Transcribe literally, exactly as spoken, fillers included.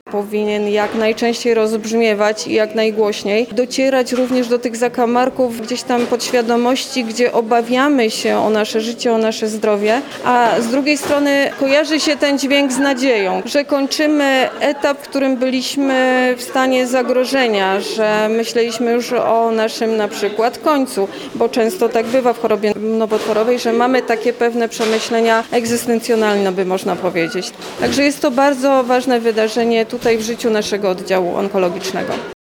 Powinien jak najczęściej rozbrzmiewać i jak najgłośniej. Docierać również do tych zakamarków gdzieś tam podświadomości, gdzie obawiamy się o nasze życie, o nasze zdrowie, a z drugiej strony kojarzy się ten dźwięk z nadzieją, że kończymy etap, w którym byliśmy w stanie zagrożenia, że myśleliśmy już o naszym na przykład końcu, bo często tak bywa w chorobie nowotworowej, że mamy takie pewne przemyślenia egzystencjonalne, by można powiedzieć. Także jest to bardzo ważne wydarzenie tutaj w życiu naszego oddziału onkologicznego.